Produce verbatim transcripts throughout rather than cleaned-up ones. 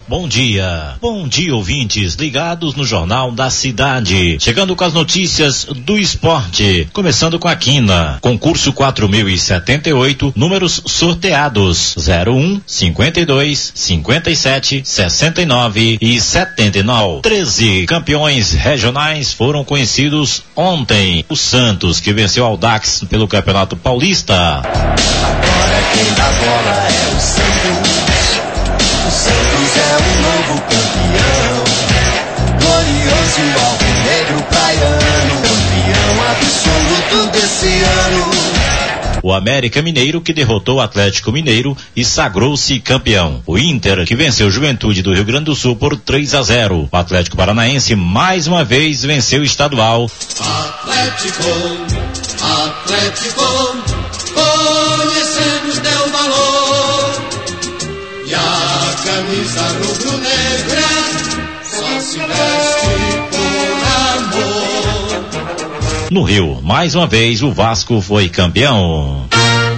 Bom dia, bom dia ouvintes ligados no Jornal da Cidade, chegando com as notícias do esporte, começando com a quina, concurso quatro mil e setenta e oito, números sorteados, zero um, cinquenta e dois, cinquenta e sete, sessenta e nove e setenta e nove, treze campeões regionais foram conhecidos ontem, o Santos que venceu o Audax pelo Campeonato Paulista. Agora quem dá bola é o Santos. O Santos é o novo campeão, glorioso alvinegro praiano, campeão absoluto desse ano. O América Mineiro que derrotou o Atlético Mineiro e sagrou-se campeão. O Inter que venceu o Juventude do Rio Grande do Sul por três a zero. O Atlético Paranaense mais uma vez venceu o estadual. Atlético, Atlético, conhecemos teu valor. E a camisa rubro-negra só se veste por amor. No Rio, mais uma vez o Vasco foi campeão.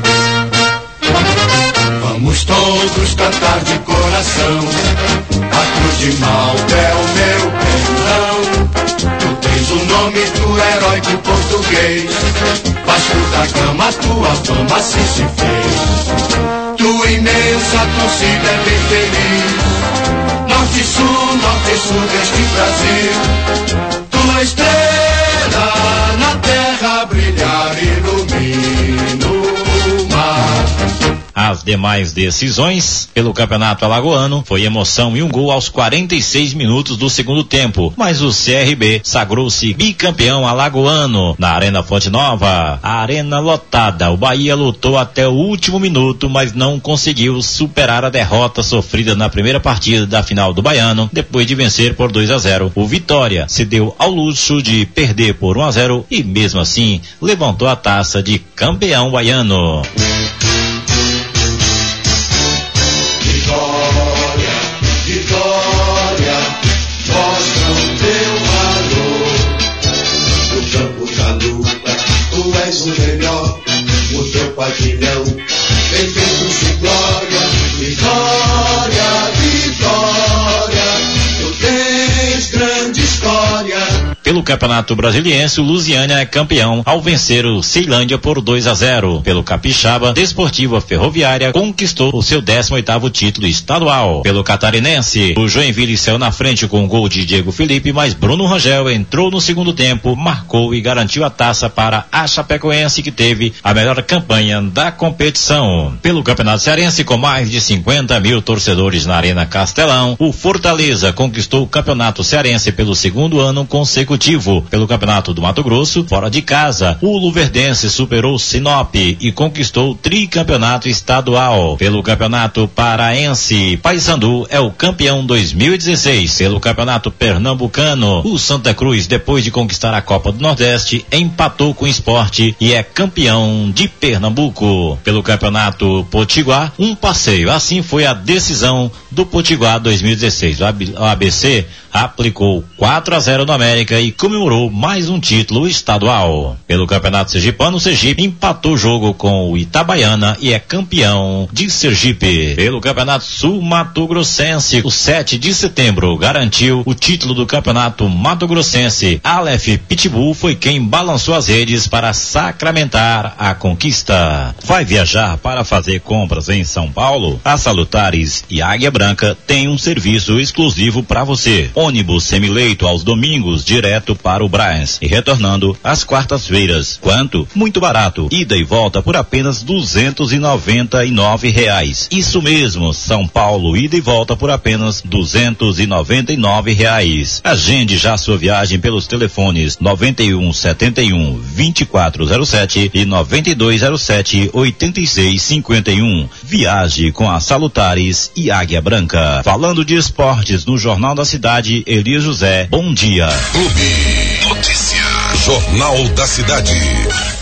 Vamos todos cantar de coração, a cruz de Malta é o meu perdão. Tu tens o nome do heróico português, Vasco da Gama, tua fama assim se fez. Tua imensa torcida é bem feliz, norte e sul, norte e sul deste Brasil. Tua estrela na terra brilhar, ilumina o mar. As demais decisões pelo Campeonato Alagoano foi emoção e um gol aos quarenta e seis minutos do segundo tempo, mas o C R B sagrou-se bicampeão alagoano na Arena Fonte Nova. A arena lotada, o Bahia lutou até o último minuto, mas não conseguiu superar a derrota sofrida na primeira partida da final do Baiano, depois de vencer por dois a zero. O Vitória se deu ao luxo de perder por um a zero e mesmo assim levantou a taça de campeão baiano. Vitória, vitória, mostram teu valor. No campo da luta, tu és o melhor. O teu pavilhão vem feito de glória. Vitória, vitória, tu tens grande história. Pelo Campeonato Brasiliense, o Lusiânia é campeão ao vencer o Ceilândia por dois a zero. Pelo Capixaba, Desportiva Ferroviária conquistou o seu décimo oitavo título estadual. Pelo Catarinense, o Joinville saiu na frente com o gol de Diego Felipe, mas Bruno Rangel entrou no segundo tempo, marcou e garantiu a taça para a Chapecoense, que teve a melhor campanha da competição. Pelo Campeonato Cearense, com mais de cinquenta mil torcedores na Arena Castelão, o Fortaleza conquistou o Campeonato Cearense pelo segundo ano consecutivo. Pelo Campeonato do Mato Grosso, fora de casa, o Luverdense superou o Sinop e conquistou o tricampeonato estadual. Pelo Campeonato Paraense, Paysandu é o campeão dois mil e dezesseis. Pelo Campeonato Pernambucano, o Santa Cruz, depois de conquistar a Copa do Nordeste, empatou com o Sport e é campeão de Pernambuco. Pelo Campeonato Potiguar, um passeio. Assim foi a decisão do Potiguar dois mil e dezesseis. O A B C aplicou quatro a zero no América e comemorou mais um título estadual. Pelo Campeonato Sergipano, o Sergipe empatou o jogo com o Itabaiana e é campeão de Sergipe. Pelo Campeonato Sul Mato Grossense, o sete de setembro garantiu o título do Campeonato Mato Grossense. Aleph Pitbull foi quem balançou as redes para sacramentar a conquista. Vai viajar para fazer compras em São Paulo? A Salutares e Águia Branca tem um serviço exclusivo para você. Ônibus semileito aos domingos direto para o Brás e retornando às quartas-feiras. Quanto? Muito barato. Ida e volta por apenas duzentos e noventa e nove reais. Isso mesmo, São Paulo, ida e volta por apenas duzentos e noventa e nove reais. Agende já sua viagem pelos telefones noventa e um, setenta e um, vinte e quatro zero sete e noventa e dois zero sete, oitenta e seis cinquenta e um. Viaje com a Salutares e Águia Branca. Falando de esportes no Jornal da Cidade, Elias José, bom dia. Clube Notícia, Jornal da Cidade.